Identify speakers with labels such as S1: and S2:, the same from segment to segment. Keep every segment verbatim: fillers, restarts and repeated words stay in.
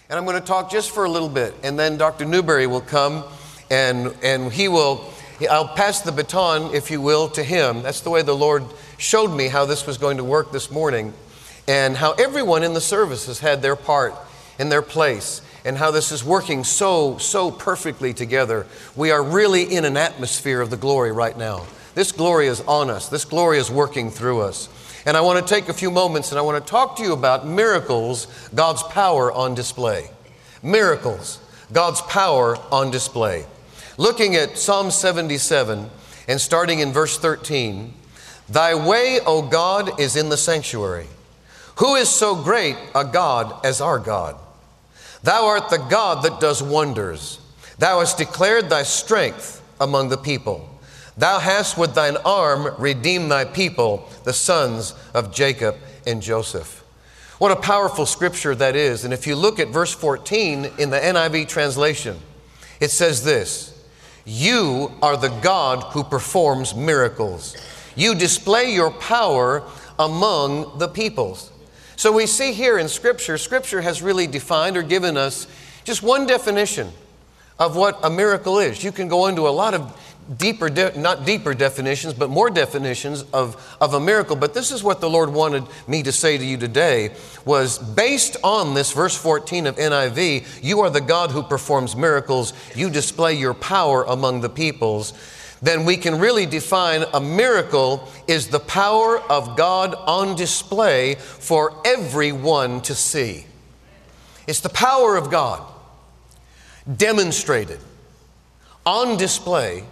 S1: And I'm going to talk just for a little bit, and then Doctor Newberry will come, and and he will, I'll pass the baton, if you will, to him. That's the way the Lord showed me how this was going to work this morning, and how everyone in the service has had their part and their place, and how this is working so, so perfectly together. We are really in an atmosphere of the glory right now. This glory is on us. This glory is working through us. And I want to take a few moments and I want to talk to you about miracles, God's power on display. Miracles, God's power on display. Looking at Psalm seventy-seven and starting in verse thirteen, Thy way, O God, is in the sanctuary. Who is so great a God as our God? Thou art the God that does wonders. Thou hast declared thy strength among the people. Thou hast with thine arm redeemed thy people, the sons of Jacob and Joseph. What a powerful scripture that is. And if you look at verse fourteen in the N I V translation, it says this, You are the God who performs miracles. You display your power among the peoples. So we see here in Scripture, Scripture has really defined or given us just one definition of what a miracle is. You can go into a lot of deeper, de- not deeper definitions, but more definitions of, of a miracle. But this is what the Lord wanted me to say to you today, was based on this verse fourteen of N I V, you are the God who performs miracles. You display your power among the peoples. Then we can really define a miracle is the power of God on display for everyone to see. It's the power of God demonstrated on display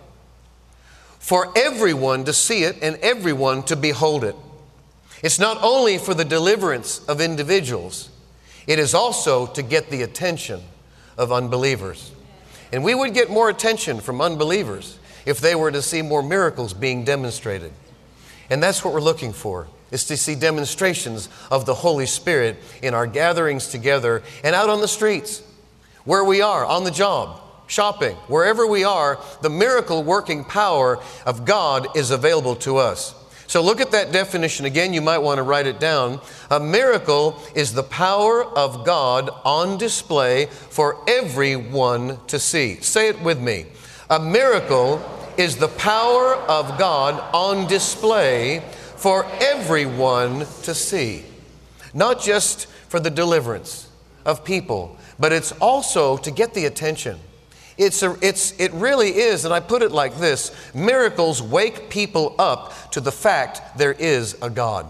S1: for everyone to see it and everyone to behold it. It's not only for the deliverance of individuals, it is also to get the attention of unbelievers. And we would get more attention from unbelievers if they were to see more miracles being demonstrated. And that's what we're looking for, is to see demonstrations of the Holy Spirit in our gatherings together and out on the streets, where we are, on the job, shopping, wherever we are, the miracle working power of God is available to us. So look at that definition again. You might want to write it down. A miracle is the power of God on display for everyone to see. Say it with me. A miracle is the power of God on display for everyone to see. Not just for the deliverance of people, but it's also to get the attention. It's a, it's, it really is, and I put it like this, miracles wake people up to the fact there is a God.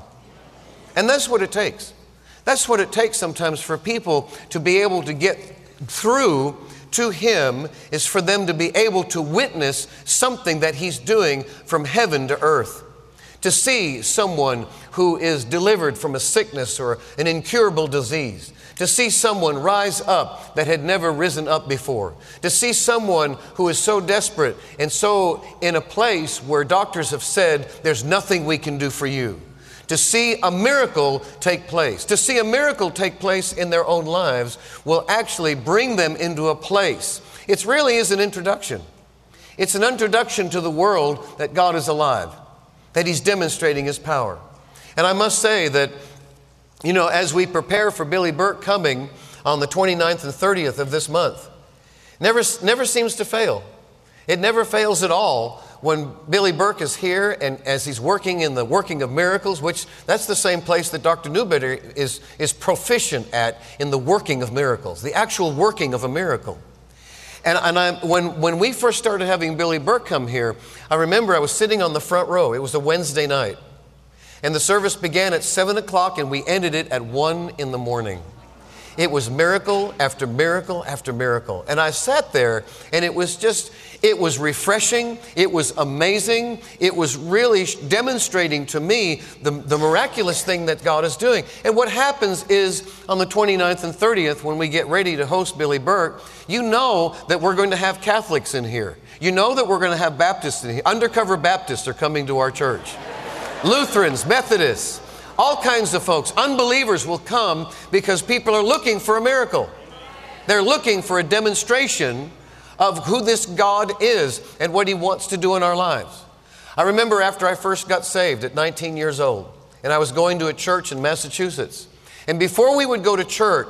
S1: And that's what it takes. That's what it takes sometimes for people to be able to get through to Him, is for them to be able to witness something that He's doing from heaven to earth. To see someone who is delivered from a sickness or an incurable disease. To see someone rise up that had never risen up before. To see someone who is so desperate and so in a place where doctors have said, there's nothing we can do for you. To see a miracle take place. To see a miracle take place in their own lives will actually bring them into a place. It really is an introduction. It's an introduction to the world that God is alive, that He's demonstrating His power. And I must say that, you know, as we prepare for Billy Burke coming on the twenty-ninth and thirtieth of this month, never, never seems to fail. It never fails at all when Billy Burke is here and as he's working in the working of miracles, which that's the same place that Doctor Newberry is, is proficient at, in the working of miracles, the actual working of a miracle. And, and I, when, when we first started having Billy Burke come here, I remember I was sitting on the front row. It was a Wednesday night. And the service began at seven o'clock and we ended it at one in the morning. It was miracle after miracle after miracle. And I sat there and it was just, it was refreshing. It was amazing. It was really demonstrating to me the, the miraculous thing that God is doing. And what happens is on the twenty-ninth and thirtieth, when we get ready to host Billy Burke, you know that we're going to have Catholics in here. You know that we're going to have Baptists in here. Undercover Baptists are coming to our church. Lutherans, Methodists, all kinds of folks. Unbelievers will come because people are looking for a miracle. They're looking for a demonstration of who this God is and what He wants to do in our lives. I remember after I first got saved at nineteen years old, and I was going to a church in Massachusetts. And before we would go to church,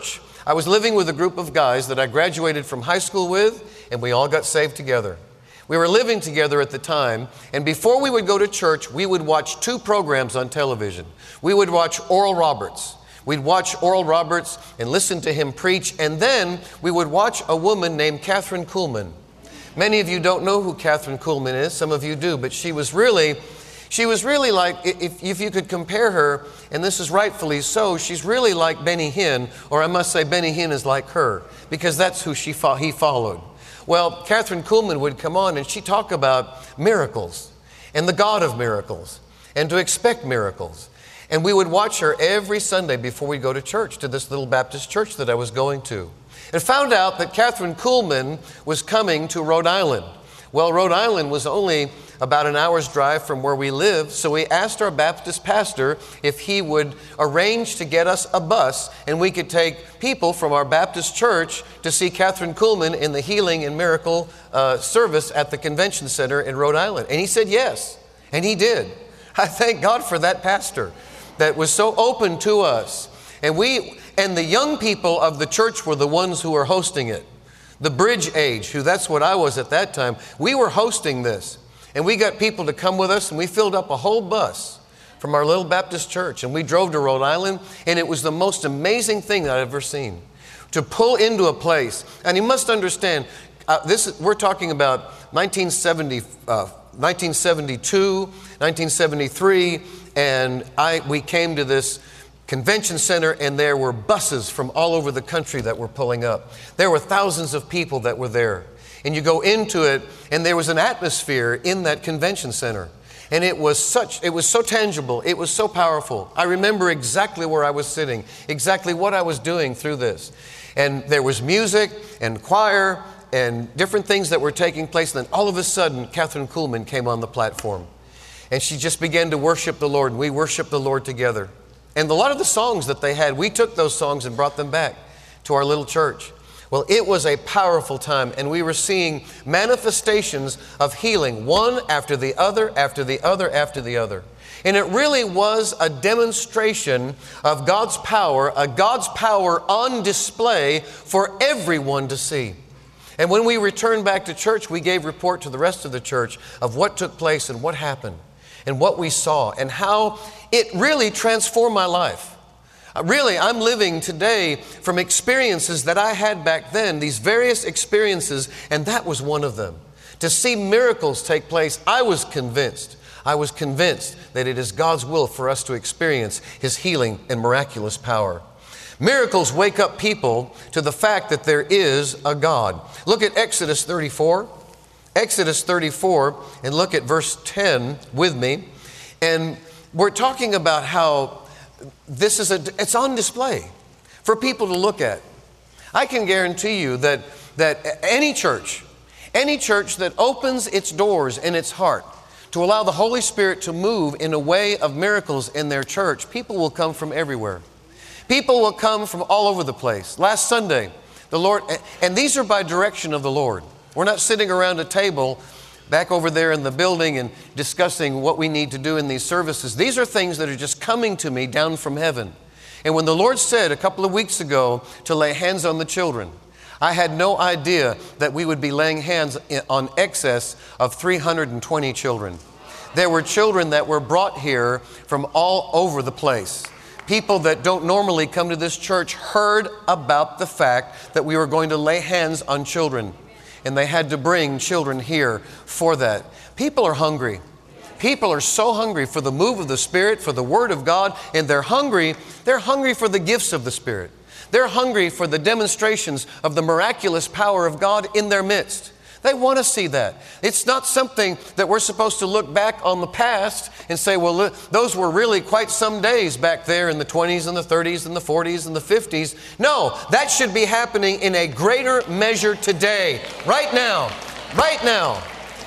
S1: I was living with a group of guys that I graduated from high school with, and we all got saved together. We were living together at the time, and before we would go to church, we would watch two programs on television. We would watch Oral Roberts. We'd watch Oral Roberts and listen to him preach, and then we would watch a woman named Kathryn Kuhlman. Many of you don't know who Kathryn Kuhlman is. Some of you do, but she was really, she was really like, if, if you could compare her, and this is rightfully so, she's really like Benny Hinn, or I must say Benny Hinn is like her, because that's who she fo- he followed. Well, Kathryn Kuhlman would come on and she'd talk about miracles and the God of miracles and to expect miracles. And we would watch her every Sunday before we go to church, to this little Baptist church that I was going to. And found out that Kathryn Kuhlman was coming to Rhode Island. Well, Rhode Island was only about an hour's drive from where we live, so we asked our Baptist pastor if he would arrange to get us a bus and we could take people from our Baptist church to see Kathryn Kuhlman in the healing and miracle uh, service at the convention center in Rhode Island. And he said yes, and he did. I thank God for that pastor that was so open to us. And we and the young people of the church were the ones who were hosting it. The bridge age, who that's what I was at that time. We were hosting this. And we got people to come with us, and we filled up a whole bus from our little Baptist church. And we drove to Rhode Island, and it was the most amazing thing that I've ever seen. To pull into a place. And you must understand, uh, this we're talking about nineteen seventy, uh, nineteen seventy-two, nineteen seventy-three, and I we came to this convention center, and there were buses from all over the country that were pulling up. There were thousands of people that were there. And you go into it, and there was an atmosphere in that convention center. And it was such, it was so tangible. It was so powerful. I remember exactly where I was sitting, exactly what I was doing through this. And there was music and choir and different things that were taking place. And then all of a sudden, Kathryn Kuhlman came on the platform. And she just began to worship the Lord. And we worshiped the Lord together. And a lot of the songs that they had, we took those songs and brought them back to our little church. Well, it was a powerful time, and we were seeing manifestations of healing, one after the other, after the other, after the other. And it really was a demonstration of God's power, a God's power on display for everyone to see. And when we returned back to church, we gave report to the rest of the church of what took place and what happened and what we saw and how it really transformed my life. Really, I'm living today from experiences that I had back then, these various experiences, and that was one of them. To see miracles take place, I was convinced. I was convinced that it is God's will for us to experience His healing and miraculous power. Miracles wake up people to the fact that there is a God. Look at Exodus thirty-four. Exodus thirty-four, and look at verse ten with me. And we're talking about how this is a, it's on display for people to look at. I can guarantee you that, that any church, any church that opens its doors and its heart to allow the Holy Spirit to move in a way of miracles in their church, people will come from everywhere. People will come from all over the place. Last Sunday, the Lord, and these are by direction of the Lord. We're not sitting around a table back over there in the building and discussing what we need to do in these services. These are things that are just coming to me down from heaven. And when the Lord said a couple of weeks ago to lay hands on the children, I had no idea that we would be laying hands on excess of three hundred twenty children. There were children that were brought here from all over the place. People that don't normally come to this church heard about the fact that we were going to lay hands on children. And they had to bring children here for that. People are hungry. People are so hungry for the move of the Spirit, for the Word of God, and they're hungry. They're hungry for the gifts of the Spirit. They're hungry for the demonstrations of the miraculous power of God in their midst. They want to see that. It's not something that we're supposed to look back on the past and say, well, look, those were really quite some days back there in the twenties and the thirties and the forties and the fifties. No, that should be happening in a greater measure today, right now, right now.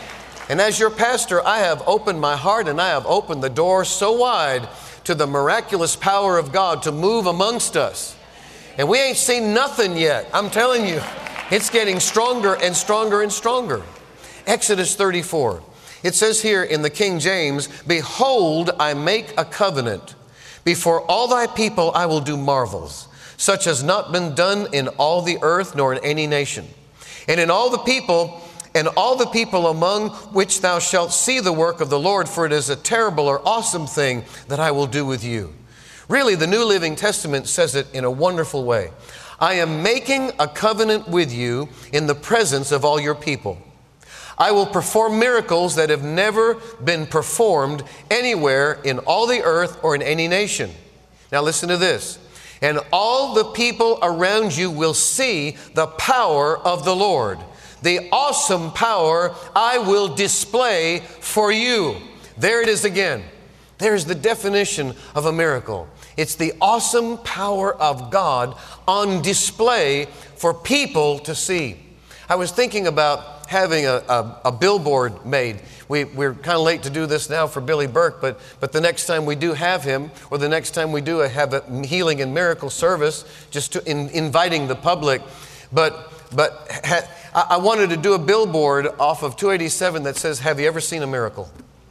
S1: And as your pastor, I have opened my heart and I have opened the door so wide to the miraculous power of God to move amongst us. And we ain't seen nothing yet. I'm telling you. It's getting stronger and stronger and stronger. Exodus thirty-four. It says here in the King James, behold, I make a covenant. Before all thy people I will do marvels, such has not been done in all the earth, nor in any nation. And in all the people, and all the people among which thou shalt see the work of the Lord, for it is a terrible or awesome thing that I will do with you. Really, the New Living Testament says it in a wonderful way. I am making a covenant with you in the presence of all your people. I will perform miracles that have never been performed anywhere in all the earth or in any nation. Now listen to this. And all the people around you will see the power of the Lord, the awesome power I will display for you. There it is again. There's the definition of a miracle. It's the awesome power of God on display for people to see. I was thinking about having a, a, a billboard made. We, we're kind of late to do this now for Billy Burke, but, but the next time we do have him, or the next time we do have a healing and miracle service, just to in, inviting the public. But, but ha, I, I wanted to do a billboard off of two eighty-seven that says, have you ever seen a miracle?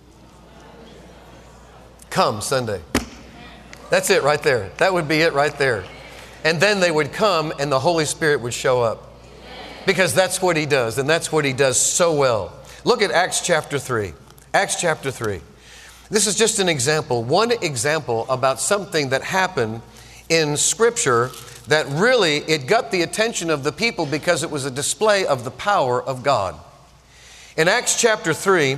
S1: Come Sunday. That's it right there. That would be it right there. And then they would come and the Holy Spirit would show up. Because that's what He does, and that's what He does so well. Look at Acts chapter three. Acts chapter three. This is just an example, one example about something that happened in Scripture that really, it got the attention of the people because it was a display of the power of God. In Acts chapter three,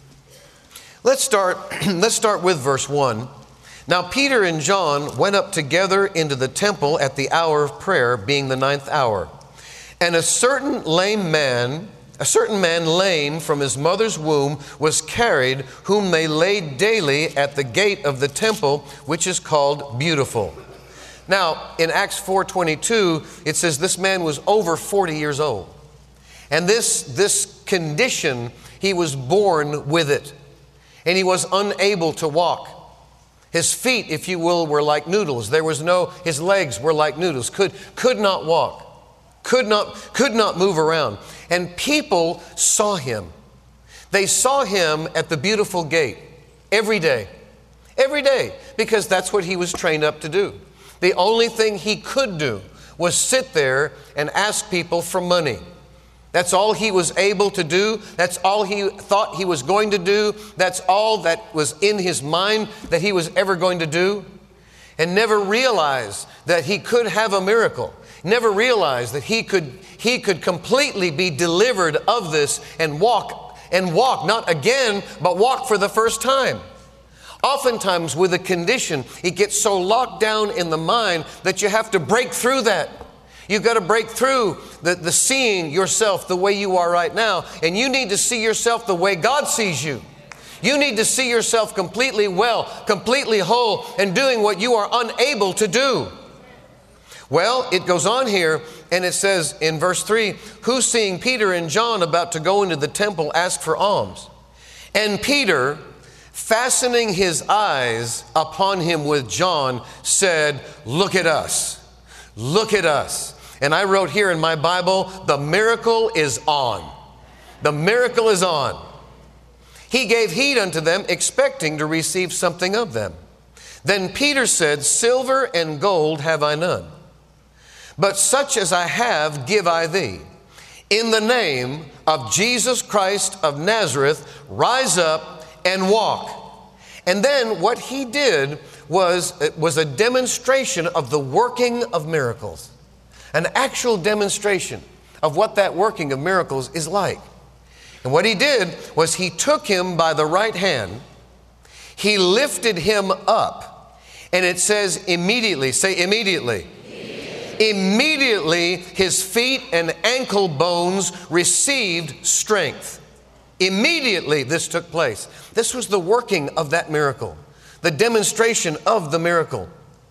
S1: let's start, let's start with verse one. Now Peter and John went up together into the temple at the hour of prayer, being the ninth hour. And a certain lame man, a certain man lame from his mother's womb was carried, whom they laid daily at the gate of the temple, which is called Beautiful. Now, in Acts four twenty-two, it says this man was over forty years old. And this, this condition, he was born with it. And he was unable to walk. His feet, if you will, were like noodles. There was no, his legs were like noodles, could, could not walk. Could not, could not move around. And people saw him. They saw him at the Beautiful gate every day. Every day. Because that's what he was trained up to do. The only thing he could do was sit there and ask people for money. That's all he was able to do. That's all he thought he was going to do. That's all that was in his mind that he was ever going to do. And never realized that he could have a miracle. Never realized that he could, he could completely be delivered of this and walk, and walk, not again, but walk for the first time. Oftentimes with a condition, it gets so locked down in the mind that you have to break through that. You've got to break through the, the seeing yourself the way you are right now. And you need to see yourself the way God sees you. You need to see yourself completely well, completely whole, and doing what you are unable to do. Well, it goes on here, and it says in verse three, who seeing Peter and John about to go into the temple asked for alms. And Peter, fastening his eyes upon him with John, said, look at us, look at us. And I wrote here in my Bible, the miracle is on. The miracle is on. He gave heed unto them, expecting to receive something of them. Then Peter said, silver and gold have I none, but such as I have give I thee. In the name of Jesus Christ of Nazareth, rise up and walk. And then what he did was, was a demonstration of the working of miracles. An actual demonstration of what that working of miracles is like. And what he did was he took him by the right hand, he lifted him up, and it says immediately, say immediately. Immediately, immediately his feet and ankle bones received strength. Immediately this took place. This was the working of that miracle, the demonstration of the miracle.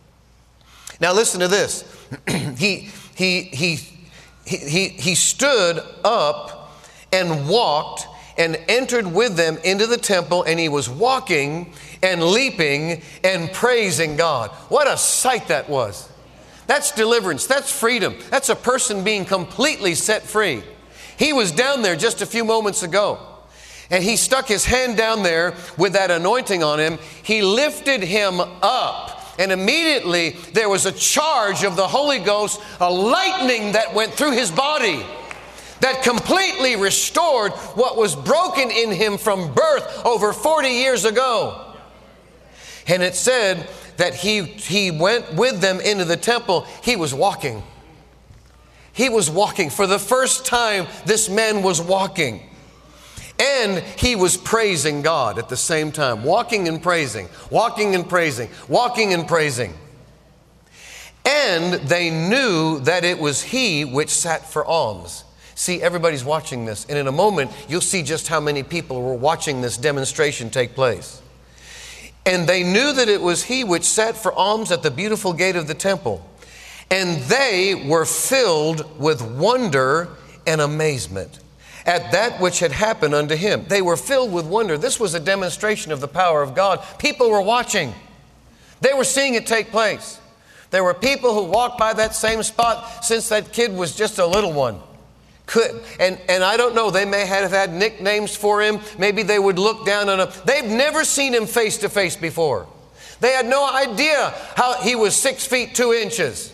S1: Now listen to this. he, he, he, he, he stood up and walked and entered with them into the temple, and he was walking and leaping and praising God. What a sight that was. That's deliverance. That's freedom. That's a person being completely set free. He was down there just a few moments ago, and he stuck his hand down there with that anointing on him. He lifted him up, And immediately there was a charge of the Holy Ghost, a lightning that went through his body that completely restored what was broken in him from birth over forty years ago. And it said that he, he went with them into the temple. He was walking. He was walking. For the first time, this man was walking. And he was praising God at the same time. Walking and praising. Walking and praising. Walking and praising. And they knew that it was he which sat for alms. See, everybody's watching this. And in a moment, you'll see just how many people were watching this demonstration take place. And they knew that it was he which sat for alms at the beautiful gate of the temple. And they were filled with wonder and amazement at that which had happened unto him. They were filled with wonder. This was a demonstration of the power of God. People were watching. They were seeing it take place. There were people who walked by that same spot since that kid was just a little one. Could, and, and I don't know, they may have had nicknames for him. Maybe they would look down on him. They've never seen him face to face before. They had no idea how he was six feet two inches.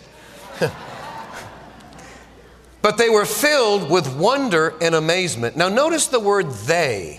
S1: But they were filled with wonder and amazement. Now notice the word they.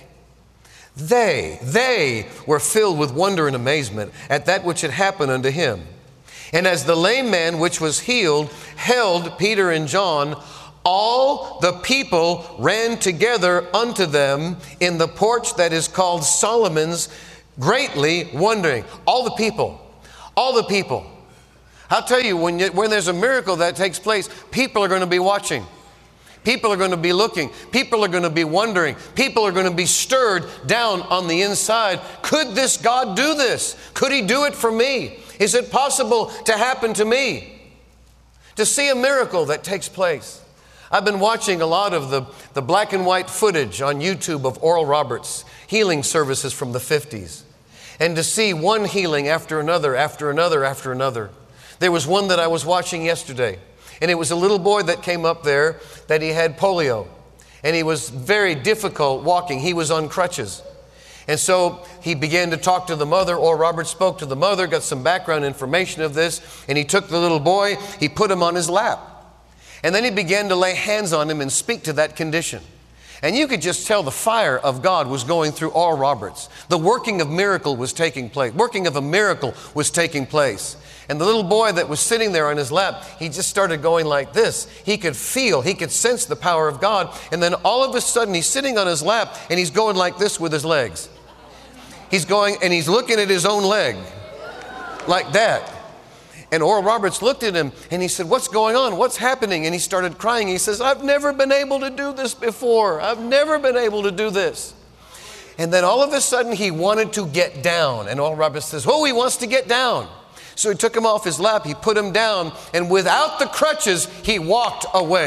S1: They, they were filled with wonder and amazement at that which had happened unto him. And as the lame man which was healed held Peter and John, all the people ran together unto them in the porch that is called Solomon's, greatly wondering. All the people, all the people. I'll tell you, when, you, when there's a miracle that takes place, people are going to be watching. People are going to be looking. People are going to be wondering. People are going to be stirred down on the inside. Could this God do this? Could he do it for me? Is it possible to happen to me? To see a miracle that takes place. I've been watching a lot of the, the black and white footage on YouTube of Oral Roberts healing services from the fifties. And to see one healing after another, after another, after another. There was one that I was watching yesterday, and it was a little boy that came up there that he had polio, and he was very difficult walking. He was on crutches. And so he began to talk to the mother, or Robert spoke to the mother, got some background information of this, and he took the little boy, he put him on his lap. And then he began to lay hands on him and speak to that condition. And you could just tell the fire of God was going through Oral Roberts. The working of miracle was taking place. Working of a miracle was taking place. And the little boy that was sitting there on his lap, he just started going like this. He could feel, he could sense the power of God. And then all of a sudden he's sitting on his lap and he's going like this with his legs. He's going and he's looking at his own leg like that. And Oral Roberts looked at him and he said, "What's going on? What's happening?" And he started crying. He says, "I've never been able to do this before. I've never been able to do this." And then all of a sudden he wanted to get down. And Oral Roberts says, "Oh, he wants to get down." So he took him off his lap, he put him down, and without the crutches, he walked away.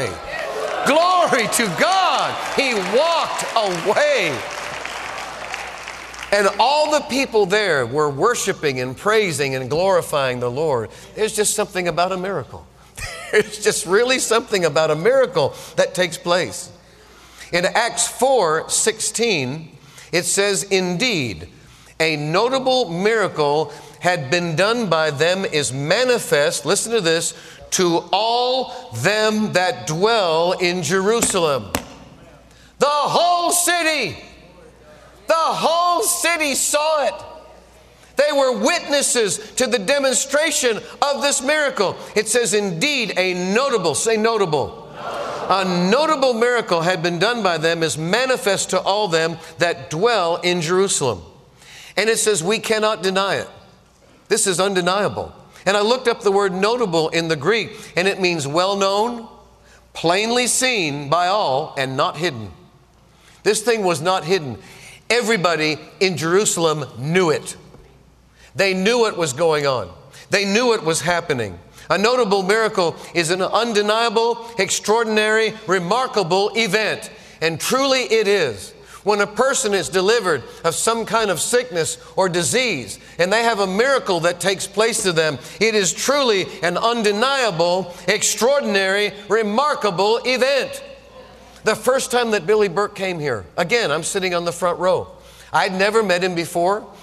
S1: Glory to God! He walked away. And all the people there were worshiping and praising and glorifying the Lord. There's just something about a miracle. There's just really something about a miracle that takes place. In Acts four sixteen, it says, "Indeed, a notable miracle had been done by them is manifest," listen to this, "to all them that dwell in Jerusalem." The whole city, the whole city saw it. They were witnesses to the demonstration of this miracle. It says, "Indeed, a notable," say notable. Notable. "A notable miracle had been done by them is manifest to all them that dwell in Jerusalem." And it says, we cannot deny it. This is undeniable. And I looked up the word notable in the Greek, and it means well known, plainly seen by all, and not hidden. This thing was not hidden. Everybody in Jerusalem knew it. They knew what was going on. They knew what was happening. A notable miracle is an undeniable, extraordinary, remarkable event. And truly it is. When a person is delivered of some kind of sickness or disease, and they have a miracle that takes place to them, it is truly an undeniable, extraordinary, remarkable event. The first time that Billy Burke came here, again, I'm sitting on the front row. I'd never met him before.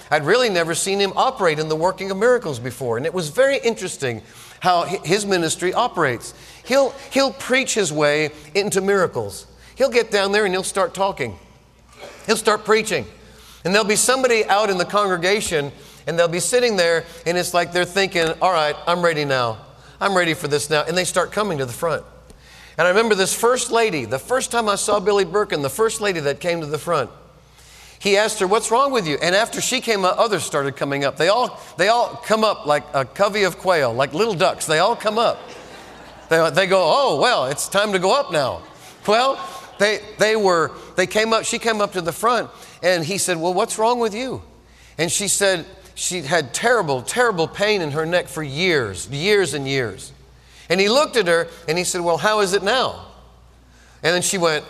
S1: I'd really never seen him operate in the working of miracles before. And it was very interesting how his ministry operates. He'll, he'll preach his way into miracles. He'll get down there and he'll start talking. He'll start preaching. And there'll be somebody out in the congregation and they'll be sitting there and it's like they're thinking, all right, I'm ready now. I'm ready for this now. And they start coming to the front. And I remember this first lady, the first time I saw Billy Birkin, the first lady that came to the front, he asked her, what's wrong with you? And after she came up, others started coming up. They all, they all come up like a covey of quail, like little ducks. They all come up. They, they go, oh, well, it's time to go up now. Well, they, they were, they came up, she came up to the front and he said, well, what's wrong with you? And she said she had terrible, terrible pain in her neck for years, years and years. And he looked at her and he said, well, how is it now? And then she went,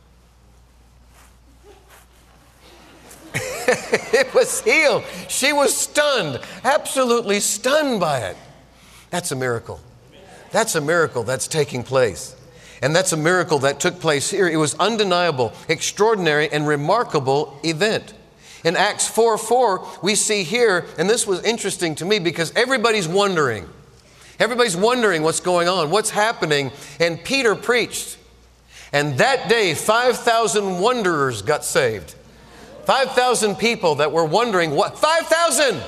S1: it was healed. She was stunned, absolutely stunned by it. That's a miracle. That's a miracle that's taking place. And that's a miracle that took place here. It was undeniable, extraordinary, and remarkable event. In Acts four four, we see here, and this was interesting to me because everybody's wondering. Everybody's wondering what's going on, what's happening. And Peter preached. And that day, five thousand wanderers got saved. five thousand people that were wondering what, five thousand!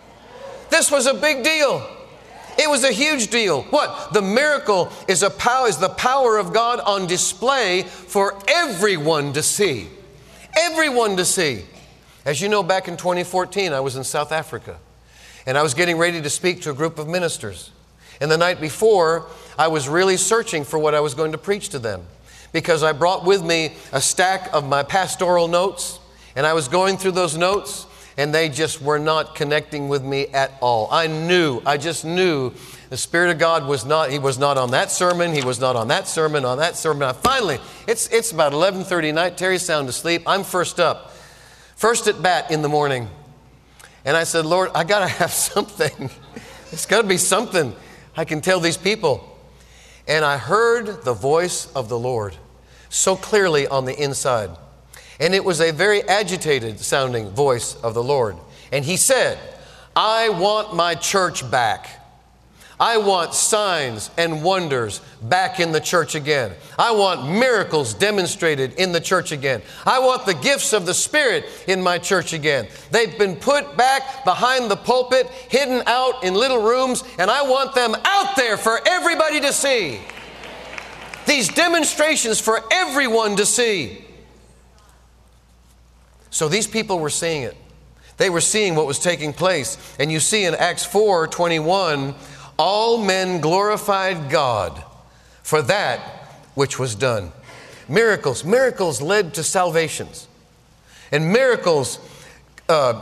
S1: This was a big deal. It was a huge deal. What? The miracle is a power, is the power of God on display for everyone to see. Everyone to see. As you know, back in twenty fourteen, I was in South Africa. And I was getting ready to speak to a group of ministers. And the night before, I was really searching for what I was going to preach to them. Because I brought with me a stack of my pastoral notes. And I was going through those notes. And they just were not connecting with me at all. I knew, I just knew the Spirit of God was not, He was not on that sermon. He was not on that sermon, on that sermon. I finally, it's, it's about eleven thirty at night. Terry's sound asleep. I'm first up. First at bat in the morning. And I said, Lord, I got to have something. It's got to be something I can tell these people. And I heard the voice of the Lord so clearly on the inside. And it was a very agitated sounding voice of the Lord. And He said, I want my church back. I want signs and wonders back in the church again. I want miracles demonstrated in the church again. I want the gifts of the Spirit in my church again. They've been put back behind the pulpit, hidden out in little rooms, and I want them out there for everybody to see. These demonstrations for everyone to see. So these people were seeing it. They were seeing what was taking place. And you see in Acts four twenty-one, all men glorified God for that which was done. Miracles. Miracles led to salvations. And miracles uh,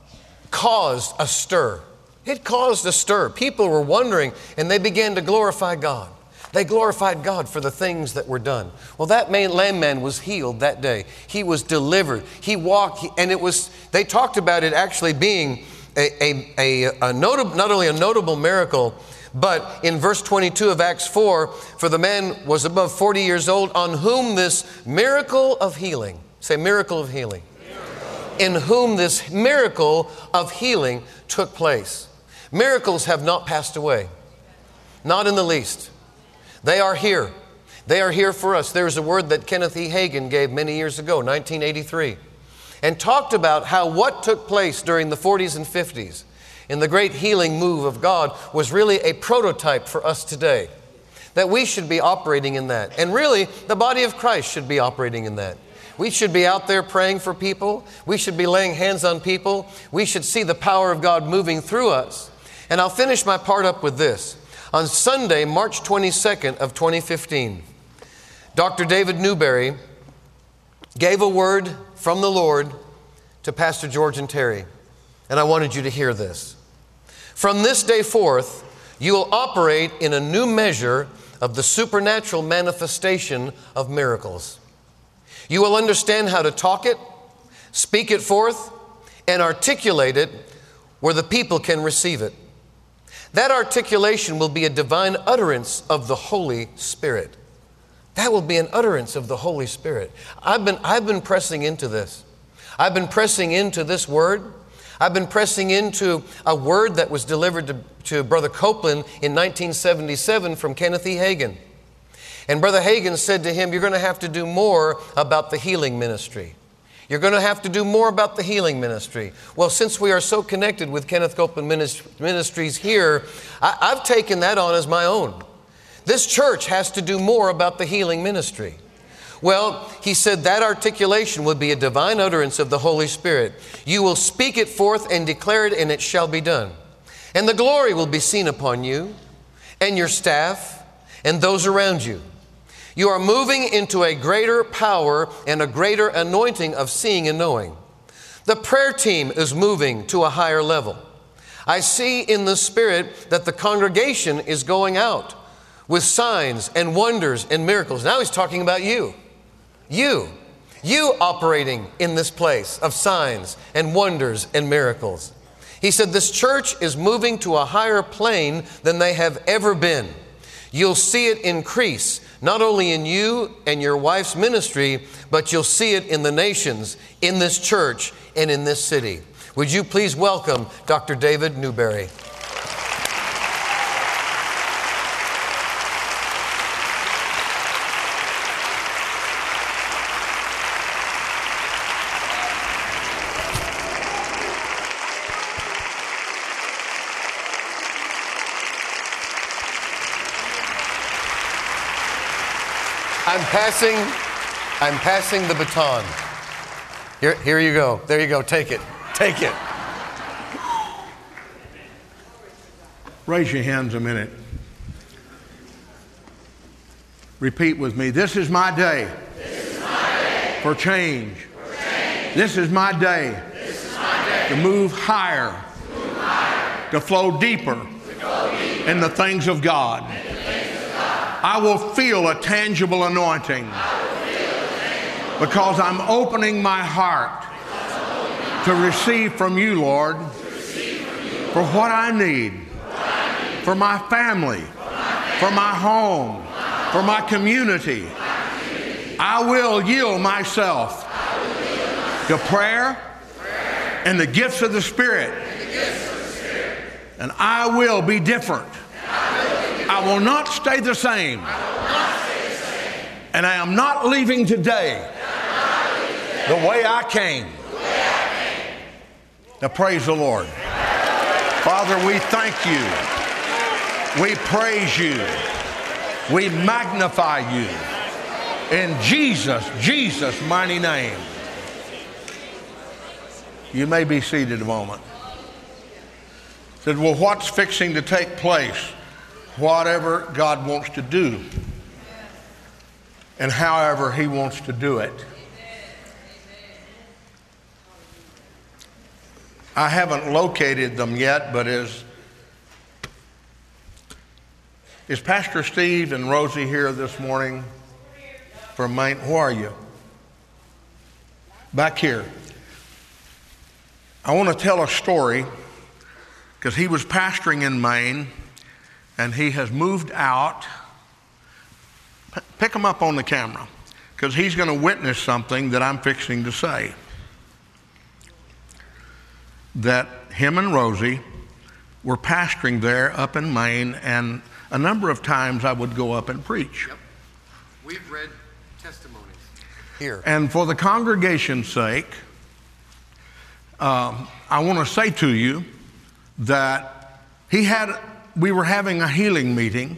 S1: caused a stir. It caused a stir. People were wondering and they began to glorify God. They glorified God for the things that were done. Well, that man, lame man was healed that day. He was delivered. He walked, and it was, they talked about it actually being a, a, a, a notable, not only a notable miracle, but in verse twenty-two of Acts four, for the man was above forty years old, on whom this miracle of healing, say miracle of healing, miracle. In whom this miracle of healing took place. Miracles have not passed away, not in the least. They are here. They are here for us. There's a word that Kenneth E. Hagin gave many years ago, nineteen eighty-three, and talked about how what took place during the forties and fifties in the great healing move of God was really a prototype for us today, that we should be operating in that. And really, the body of Christ should be operating in that. We should be out there praying for people. We should be laying hands on people. We should see the power of God moving through us. And I'll finish my part up with this. On Sunday, March twenty-second of twenty fifteen, Doctor David Newberry gave a word from the Lord to Pastor George and Terry. And I wanted you to hear this. From this day forth, you will operate in a new measure of the supernatural manifestation of miracles. You will understand how to talk it, speak it forth, and articulate it where the people can receive it. That articulation will be a divine utterance of the Holy Spirit. That will be an utterance of the Holy Spirit. I've been, I've been pressing into this. I've been pressing into this word. I've been pressing into a word that was delivered to, to Brother Copeland in nineteen seventy-seven from Kenneth E. Hagin. And Brother Hagin said to him, you're going to have to do more about the healing ministry. You're going to have to do more about the healing ministry. Well, since we are so connected with Kenneth Copeland Ministries here, I, I've taken that on as my own. This church has to do more about the healing ministry. Well, he said that articulation would be a divine utterance of the Holy Spirit. You will speak it forth and declare it, and it shall be done. And the glory will be seen upon you and your staff and those around you. You are moving into a greater power and a greater anointing of seeing and knowing. The prayer team is moving to a higher level. I see in the Spirit that the congregation is going out with signs and wonders and miracles. Now he's talking about you. You. You operating in this place of signs and wonders and miracles. He said this church is moving to a higher plane than they have ever been. You'll see it increase, not only in you and your wife's ministry, but you'll see it in the nations, in this church, and in this city. Would you please welcome Doctor David Newberry. I'm passing, I'm passing the baton. Here, here you go. There you go. Take it. Take it.
S2: Raise your hands a minute. Repeat with me. This is my day,
S3: this is my day.
S2: For, change.
S3: for change.
S2: This is my day,
S3: this is my day.
S2: To move higher,
S3: to, move higher.
S2: to flow deeper,
S3: to flow deeper.
S2: In the things of God. I will feel a tangible anointing because I'm opening my heart to receive from you, Lord, for what I need, for my family, for my home, for my community. I will yield myself to prayer and the gifts of the Spirit, and I will be different. I will not stay the same. And I am not leaving today the way I came. Now praise the Lord. Father, we thank you. We praise you. We magnify you. In Jesus, Jesus' mighty name. You may be seated a moment. Said, well, what's fixing to take place? Whatever God wants to do and however he wants to do it. I haven't located them yet, but is, is Pastor Steve and Rosie here this morning from Maine? Who are you? Back here. I want to tell a story because he was pastoring in Maine. And he has moved out. P- pick him up on the camera, because he's going to witness something that I'm fixing to say. That him and Rosie were pastoring there up in Maine, and a number of times I would go up and preach.
S1: Yep. We've read testimonies here.
S2: And for the congregation's sake, um, I want to say to you that he had... we were having a healing meeting,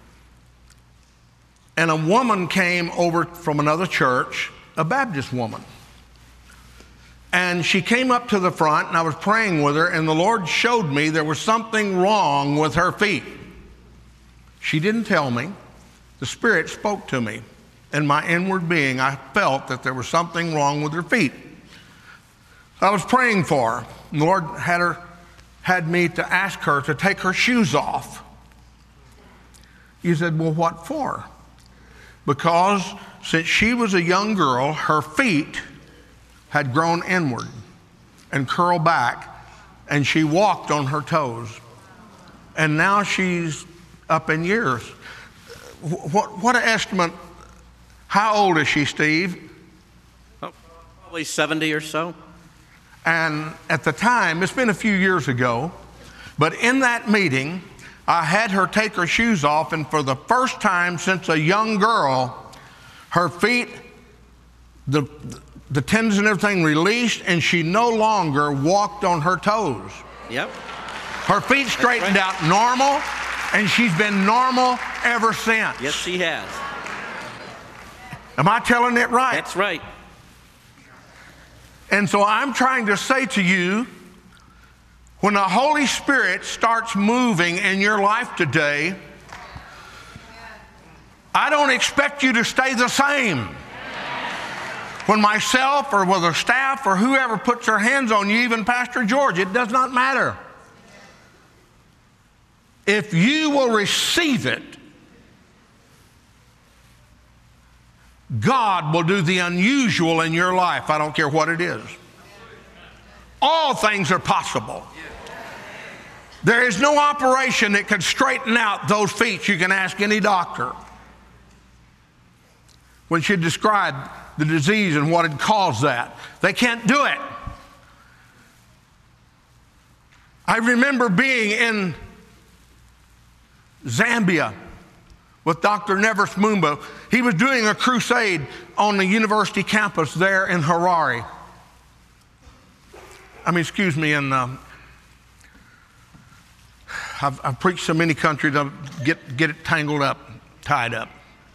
S2: and a woman came over from another church, a Baptist woman. And she came up to the front, and I was praying with her, and the Lord showed me there was something wrong with her feet. She didn't tell me. The Spirit spoke to me. In my inward being, I felt that there was something wrong with her feet. I was praying for her, and the Lord had her had me to ask her to take her shoes off. You said, well, what for? Because since she was a young girl, her feet had grown inward and curled back, and she walked on her toes. And now she's up in years. What, what an estimate. How old is she, Steve?
S4: Oh, probably seventy or so.
S2: And at the time, it's been a few years ago, but in that meeting, I had her take her shoes off, and for the first time since a young girl, her feet, the, the tendons and everything released, and she no longer walked on her toes.
S4: Yep.
S2: Her feet straightened
S4: right.
S2: out normal, and she's been normal ever since.
S4: Yes, she has.
S2: Am I telling it right?
S4: That's right.
S2: And so I'm trying to say to you, when the Holy Spirit starts moving in your life today, I don't expect you to stay the same. When myself or whether staff or whoever puts their hands on you, even Pastor George, it does not matter. If you will receive it, God will do the unusual in your life. I don't care what it is. All things are possible. There is no operation that can straighten out those feet. You can ask any doctor. When she described the disease and what had caused that, they can't do it. I remember being in Zambia with Doctor Nevis Mumba. He was doing a crusade on the university campus there in Harare. I mean, excuse me, in um, I've, I've preached so many countries, I get, get it tangled up, tied up.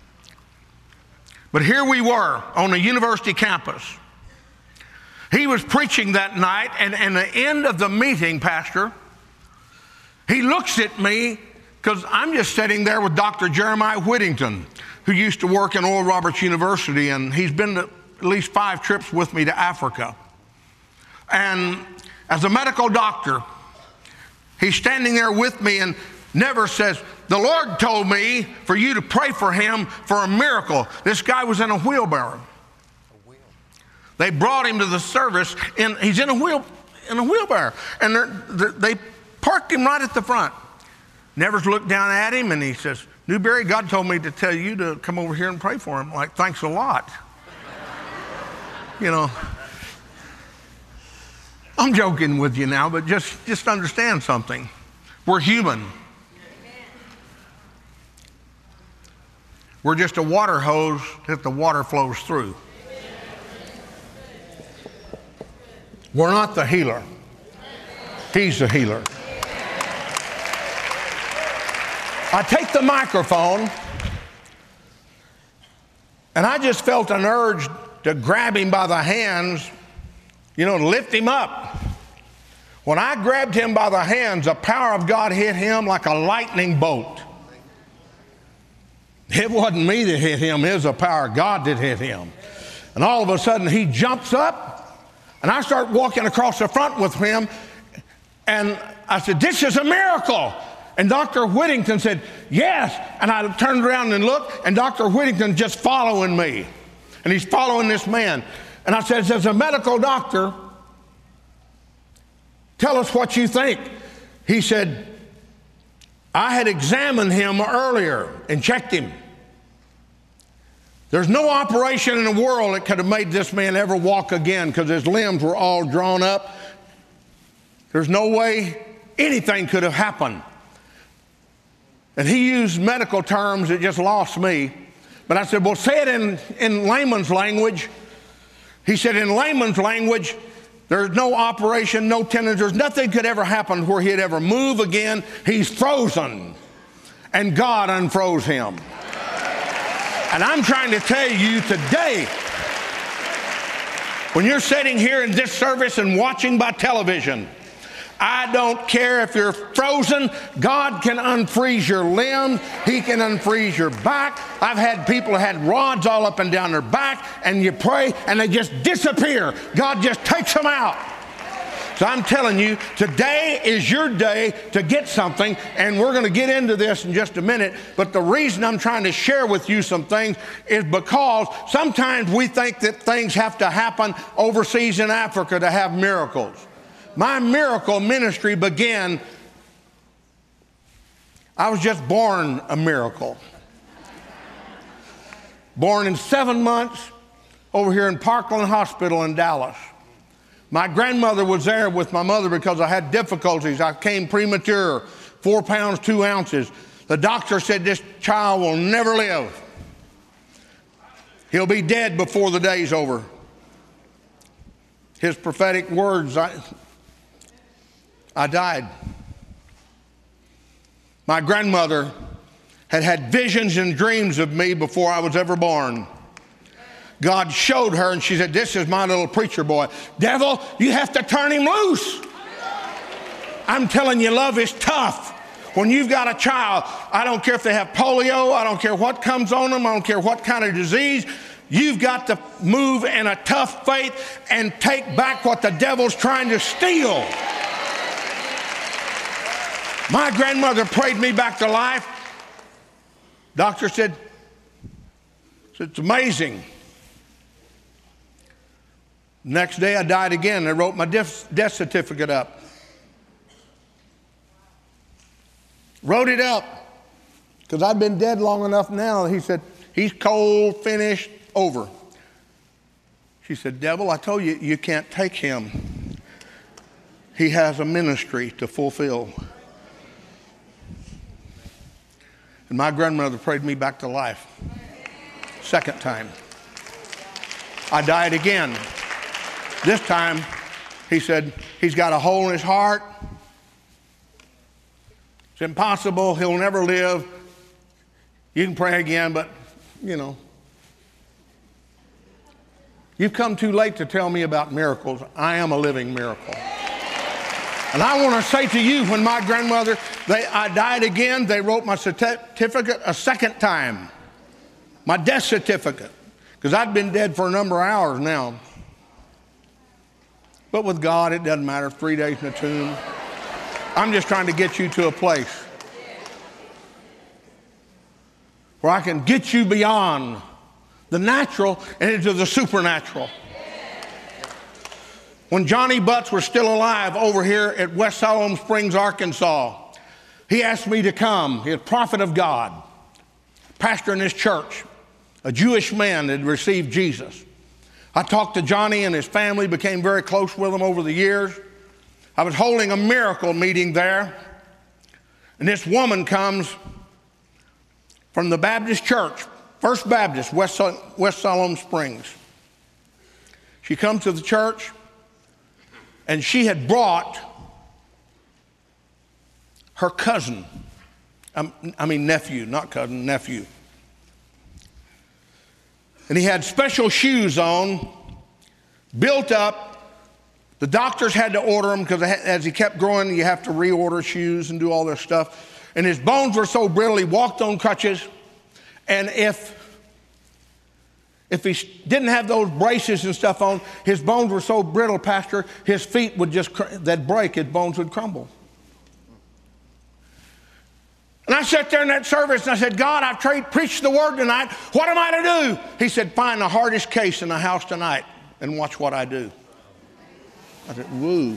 S2: But here we were on the university campus. He was preaching that night, and at the end of the meeting, Pastor, he looks at me, because I'm just sitting there with Doctor Jeremiah Whittington, who used to work in Oral Roberts University, and he's been to at least five trips with me to Africa. And as a medical doctor, he's standing there with me and never says, "The Lord told me for you to pray for him for a miracle." This guy was in a wheelbarrow. A wheel. They brought him to the service, and he's in a wheel in a wheelbarrow, and they're, they're, they parked him right at the front. Nevers looked down at him, and he says, "Newberry, God told me to tell you to come over here and pray for him." I'm like, thanks a lot. You know, I'm joking with you now, but just, just understand something. We're human. We're just a water hose that the water flows through. We're not the healer. He's the healer. I take the microphone, and I just felt an urge to grab him by the hands, you know, to lift him up. When I grabbed him by the hands, the power of God hit him like a lightning bolt. It wasn't me that hit him, it was the power of God that hit him. And all of a sudden he jumps up, and I start walking across the front with him, and I said, "This is a miracle." And Doctor Whittington said, "Yes." And I turned around and looked, and Doctor Whittington just following me. And he's following this man. And I said, "As a medical doctor, tell us what you think." He said, "I had examined him earlier and checked him. There's no operation in the world that could have made this man ever walk again, because his limbs were all drawn up. There's no way anything could have happened." And he used medical terms that just lost me. But I said, "Well, say it in, in layman's language." He said, "In layman's language, there's no operation, no tendons, there's nothing could ever happen where he'd ever move again. He's frozen." And God unfroze him. And I'm trying to tell you today, when you're sitting here in this service and watching by television, I don't care if you're frozen. God can unfreeze your limbs. He can unfreeze your back. I've had people who had rods all up and down their back, and you pray and they just disappear. God just takes them out. So I'm telling you, today is your day to get something, and we're going to get into this in just a minute. But the reason I'm trying to share with you some things is because sometimes we think that things have to happen overseas in Africa to have miracles. My miracle ministry began, I was just born a miracle. Born in seven months over here in Parkland Hospital in Dallas. My grandmother was there with my mother because I had difficulties. I came premature, four pounds, two ounces. The doctor said this child will never live. He'll be dead before the day's over. His prophetic words, I, I died. My grandmother had had visions and dreams of me before I was ever born. God showed her, and she said, this is my little preacher boy. Devil, you have to turn him loose. I'm telling you, love is tough. When you've got a child, I don't care if they have polio, I don't care what comes on them, I don't care what kind of disease, you've got to move in a tough faith and take back what the devil's trying to steal. My grandmother prayed me back to life. Doctor said, it's amazing. Next day I died again. They wrote my death, death certificate up. Wrote it up because I'd been dead long enough now. He said, he's cold, finished, over. She said, devil, I told you, you can't take him. He has a ministry to fulfill. And my grandmother prayed me back to life. Second time. I died again. This time, he said, he's got a hole in his heart. It's impossible. He'll never live. You can pray again, but, you know. You've come too late to tell me about miracles. I am a living miracle. And I want to say to you, when my grandmother, they, I died again, they wrote my certificate a second time. My death certificate. Because I'd been dead for a number of hours now. But with God, it doesn't matter. Three days in the tomb. I'm just trying to get you to a place where I can get you beyond the natural and into the supernatural. When Johnny Butts was still alive over here at West Siloam Springs, Arkansas, he asked me to come. He's a prophet of God, pastor in his church, a Jewish man that had received Jesus. I talked to Johnny and his family, became very close with him over the years. I was holding a miracle meeting there, and this woman comes from the Baptist church, First Baptist, West, West Siloam Springs. She comes to the church, and she had brought her cousin, I mean nephew, not cousin, nephew. And he had special shoes on, built up. The doctors had to order them because as he kept growing, you have to reorder shoes and do all this stuff. And his bones were so brittle, he walked on crutches. And if, if he didn't have those braces and stuff on, his bones were so brittle, Pastor, his feet would just, they'd break, his bones would crumble. And I sat there in that service and I said, God, I've tra- preached the word tonight. What am I to do? He said, find the hardest case in the house tonight and watch what I do. I said, woo.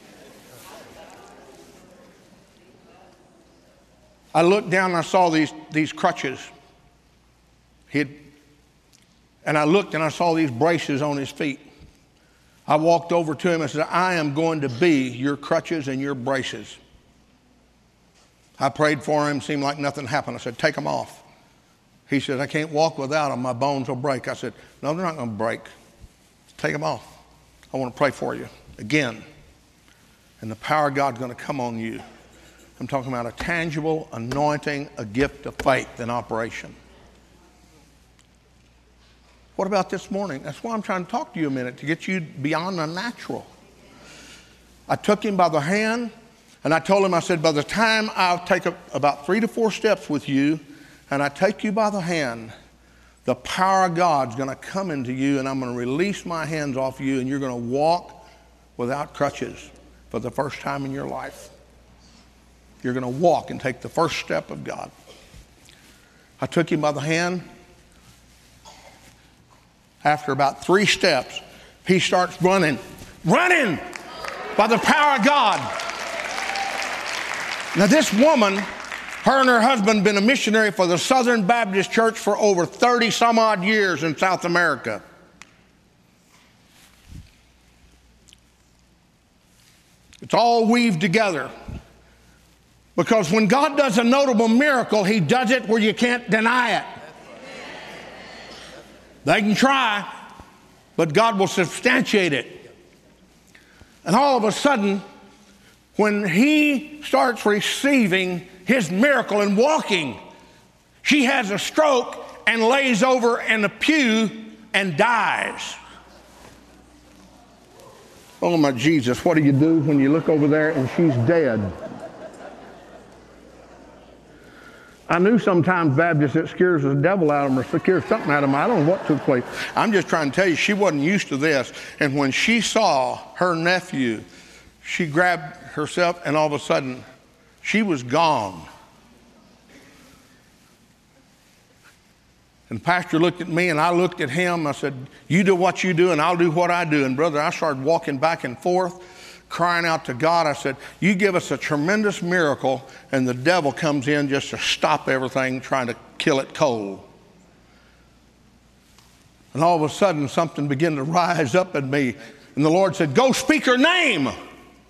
S2: I looked down and I saw these, these crutches. He'd, and I looked and I saw these braces on his feet. I walked over to him and said, I am going to be your crutches and your braces. I prayed for him, seemed like nothing happened. I said, take them off. He said, I can't walk without them, my bones will break. I said, no, they're not going to break. Take them off. I want to pray for you again. And the power of God's going to come on you. I'm talking about a tangible anointing, a gift of faith in operation. What about this morning? That's why I'm trying to talk to you a minute, to get you beyond the natural. I took him by the hand, and I told him, I said, by the time I'll take a, about three to four steps with you, and I take you by the hand, the power of God's going to come into you, and I'm going to release my hands off you, and you're going to walk without crutches for the first time in your life. You're going to walk and take the first step of God. I took him by the hand. After about three steps, he starts running, running by the power of God. Now this woman, her and her husband been a missionary for the Southern Baptist Church for over thirty some odd years in South America. It's all weaved together. Because when God does a notable miracle, he does it where you can't deny it. They can try, but God will substantiate it. And all of a sudden, when he starts receiving his miracle and walking, she has a stroke and lays over in a pew and dies. Oh my Jesus, what do you do when you look over there and she's dead? I knew sometimes Baptists, it scares the devil out of them or scares something out of them. I don't know what took place. I'm just trying to tell you, she wasn't used to this. And when she saw her nephew, she grabbed herself and all of a sudden, she was gone. And the pastor looked at me and I looked at him. I said, you do what you do and I'll do what I do. And brother, I started walking back and forth, crying out to God. I said, you give us a tremendous miracle and the devil comes in just to stop everything, trying to kill it cold. And all of a sudden something began to rise up in me. And the Lord said, go speak her name. I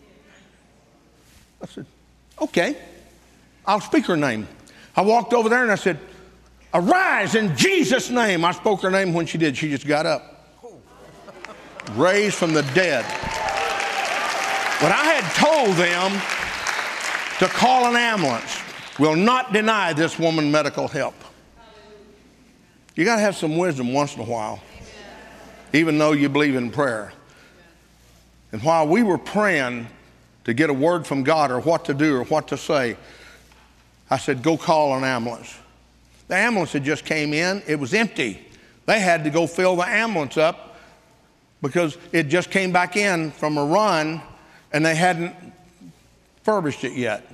S2: said, okay, I'll speak her name. I walked over there and I said, arise in Jesus' name. I spoke her name. When she did, she just got up. Raised from the dead. But I had told them to call an ambulance. Will not deny this woman medical help. You got to have some wisdom once in a while, even though you believe in prayer. And while we were praying to get a word from God or what to do or what to say, I said, go call an ambulance. The ambulance had just came in. It was empty. They had to go fill the ambulance up because it just came back in from a run and they hadn't furbished it yet.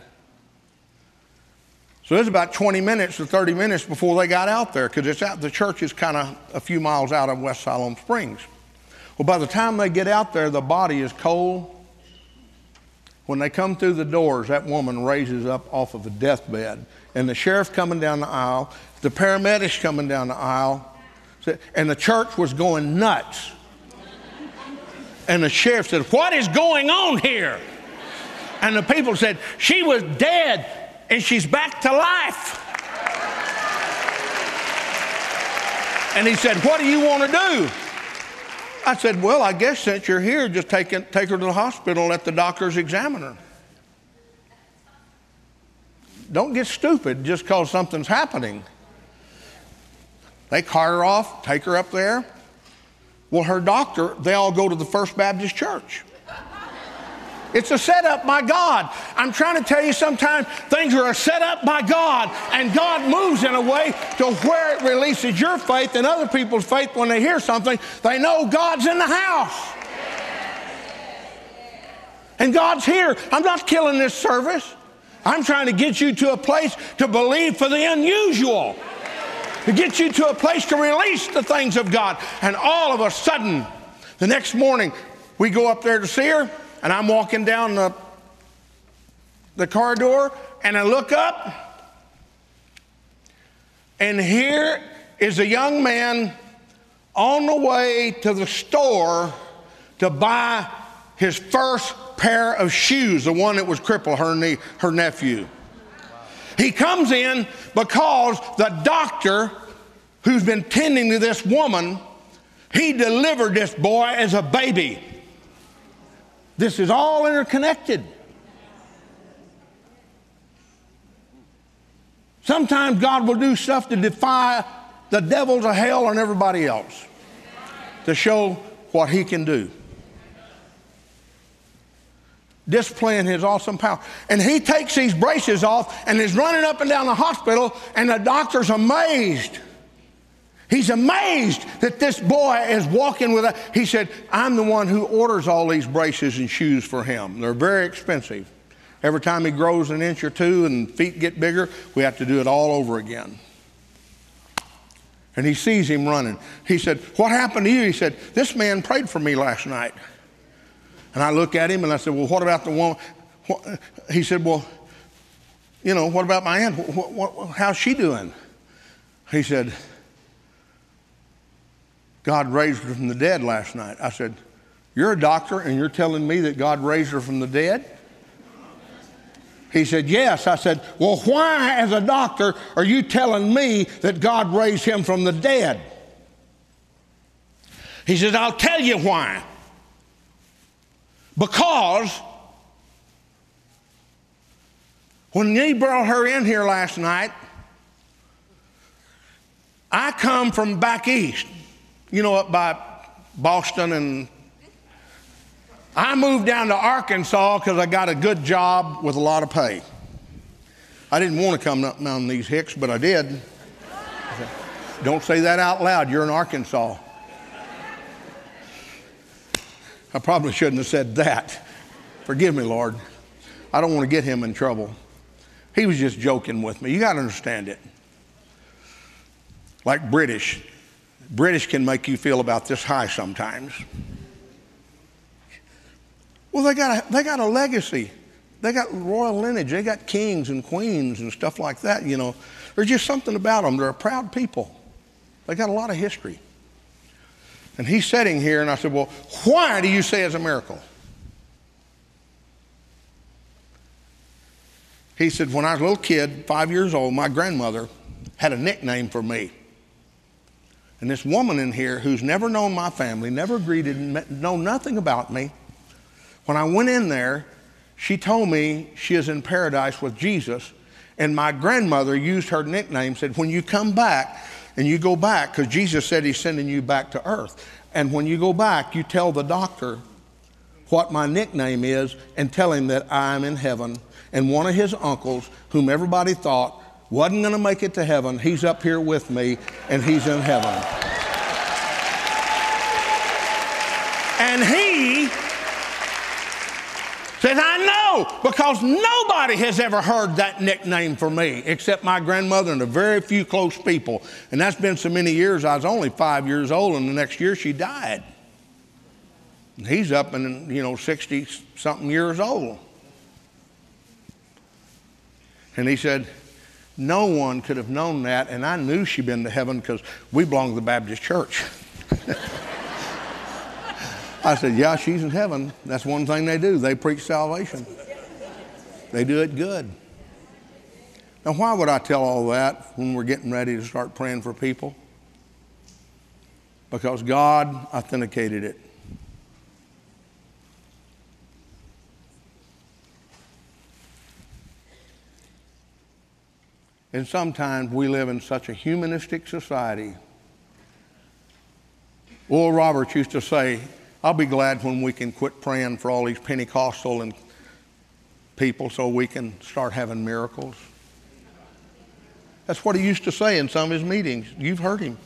S2: So it was about twenty minutes or thirty minutes before they got out there, because it's out, the church is kind of a few miles out of West Siloam Springs. Well, by the time they get out there, the body is cold. When they come through the doors, that woman raises up off of a deathbed. And the sheriff coming down the aisle, the paramedics coming down the aisle, and the church was going nuts. And the sheriff said, what is going on here? And the people said, she was dead and she's back to life. And he said, what do you want to do? I said, well, I guess since you're here, just take, it, take her to the hospital and let the doctors examine her. Don't get stupid just because something's happening. They cart her off, take her up there. Well, her doctor, they all go to the First Baptist Church. It's a setup by God. I'm trying to tell you, sometimes things are a setup by God, and God moves in a way to where it releases your faith and other people's faith. When they hear something, they know God's in the house. And God's here. I'm not killing this service. I'm trying to get you to a place to believe for the unusual, to get you to a place to release the things of God. And all of a sudden, the next morning, we go up there to see her, and I'm walking down the, the corridor, and I look up, and here is a young man on the way to the store to buy his first pair of shoes, the one that was crippled, her, knee, her nephew. He comes in because the doctor who's been tending to this woman, he delivered this boy as a baby. This is all interconnected. Sometimes God will do stuff to defy the devils of hell and everybody else, to show what he can do, displaying his awesome power. And he takes these braces off and is running up and down the hospital, and the doctor's amazed. He's amazed that this boy is walking with a, he said, I'm the one who orders all these braces and shoes for him. They're very expensive. Every time he grows an inch or two and feet get bigger, we have to do it all over again. And he sees him running. He said, what happened to you? He said, this man prayed for me last night. And I look at him and I said, well, what about the woman? What? He said, well, you know, what about my aunt? What, what, how's she doing? He said, God raised her from the dead last night. I said, You're a doctor and you're telling me that God raised her from the dead? He said, yes. I said, well, why as a doctor are you telling me that God raised him from the dead? He says, I'll tell you why. Because when they brought her in here last night, I come from back east, you know, up by Boston, and I moved down to Arkansas because I got a good job with a lot of pay. I didn't want to come up on these hicks, but I did. Don't say that out loud. You're in Arkansas. I probably shouldn't have said that. Forgive me, Lord. I don't want to get him in trouble. He was just joking with me. You got to understand it. Like British. British can make you feel about this high sometimes. Well, they got a, they got a legacy. They got royal lineage. They got kings and queens and stuff like that, you know. There's just something about them. They're a proud people. They got a lot of history. And he's sitting here, and I said, well, why do you say it's a miracle? He said, when I was a little kid, five years old, my grandmother had a nickname for me. And this woman in here who's never known my family, never greeted, know nothing about me, when I went in there, she told me she is in paradise with Jesus. And my grandmother used her nickname, said, when you come back and you go back, because Jesus said he's sending you back to earth. And when you go back, you tell the doctor what my nickname is and tell him that I'm in heaven. And one of his uncles, whom everybody thought wasn't going to make it to heaven, he's up here with me and he's in heaven. And he says, I know, because nobody has ever heard that nickname for me except my grandmother and a very few close people. And that's been so many years. I was only five years old, and the next year she died. And he's up in, you know, sixty-something years old. And he said, no one could have known that, and I knew she'd been to heaven because we belong to the Baptist church. I said, yeah, she's in heaven. That's one thing they do. They preach salvation. They do it good. Now, why would I tell all that when we're getting ready to start praying for people? Because God authenticated it. And sometimes we live in such a humanistic society. Oral Roberts used to say, I'll be glad when we can quit praying for all these Pentecostal and people so we can start having miracles. That's what he used to say in some of his meetings. You've heard him.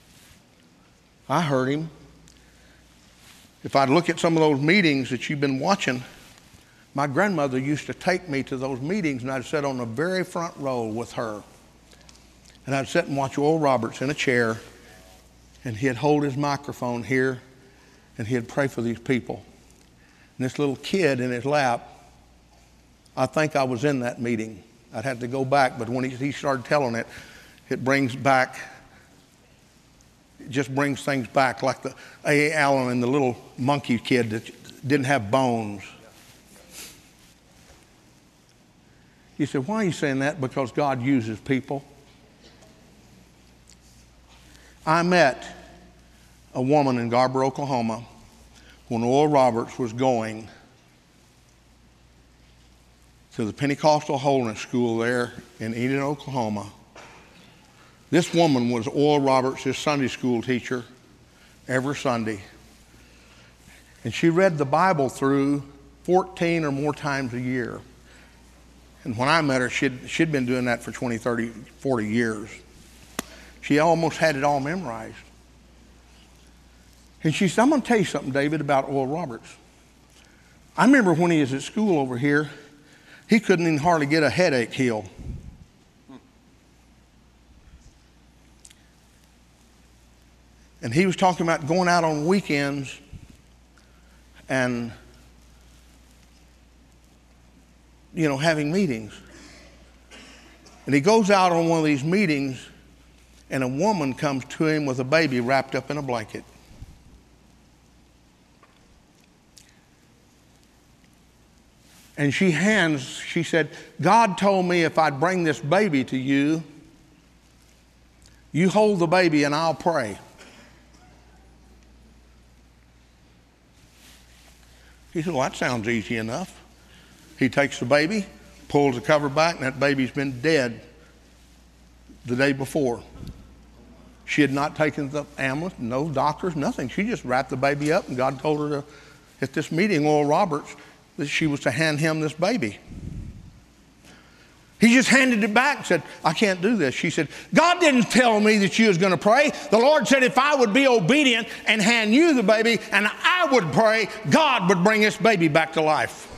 S2: I heard him. If I'd look at some of those meetings that you've been watching, my grandmother used to take me to those meetings, and I'd sit on the very front row with her. And I'd sit and watch Oral Roberts in a chair, and he'd hold his microphone here, and he'd pray for these people. And this little kid in his lap, I think I was in that meeting. I'd have to go back, but when he, he started telling it, it brings back, it just brings things back, like the A A. Allen and the little monkey kid that didn't have bones. You said, why are you saying that? Because God uses people. I met a woman in Garber, Oklahoma, when Oral Roberts was going to the Pentecostal Holiness School there in Eden, Oklahoma. This woman was Oral Roberts' Sunday school teacher every Sunday. And she read the Bible through fourteen or more times a year. And when I met her, she'd, she'd been doing that for twenty, thirty, forty years. She almost had it all memorized. And she said, I'm going to tell you something, David, about Oral Roberts. I remember when he was at school over here, he couldn't even hardly get a headache healed. And he was talking about going out on weekends and, you know, having meetings. And he goes out on one of these meetings, and a woman comes to him with a baby wrapped up in a blanket. And she hands, she said, God told me if I'd bring this baby to you, you hold the baby and I'll pray. He said, well, that sounds easy enough. He takes the baby, pulls the cover back, and that baby's been dead the day before. She had not taken the ambulance, no doctors, nothing. She just wrapped the baby up, and God told her to, at this meeting, Oral Roberts, that she was to hand him this baby. He just handed it back and said, I can't do this. She said, God didn't tell me that you was going to pray. The Lord said if I would be obedient and hand you the baby and I would pray, God would bring this baby back to life.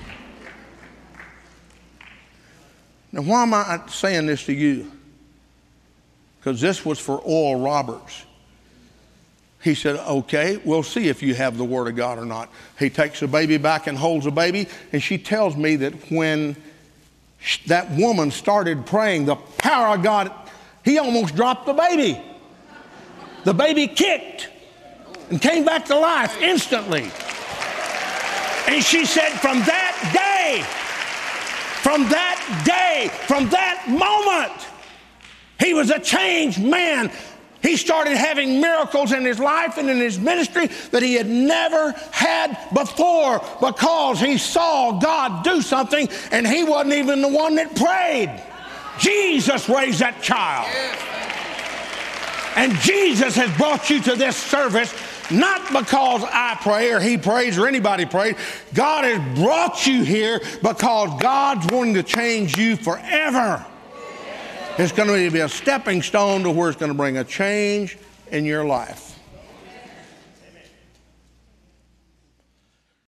S2: Now, why am I saying this to you? Because this was for Oral Roberts. He said, okay, we'll see if you have the Word of God or not. He takes the baby back and holds the baby, and she tells me that when that woman started praying, the power of God, he almost dropped the baby. The baby kicked and came back to life instantly. And she said from that day, from that day, from that moment, he was a changed man. He started having miracles in his life and in his ministry that he had never had before because he saw God do something and he wasn't even the one that prayed. Jesus raised that child. And Jesus has brought you to this service not because I pray or he prays or anybody prays. God has brought you here because God's wanting to change you forever. It's going to be a stepping stone to where it's going to bring a change in your life.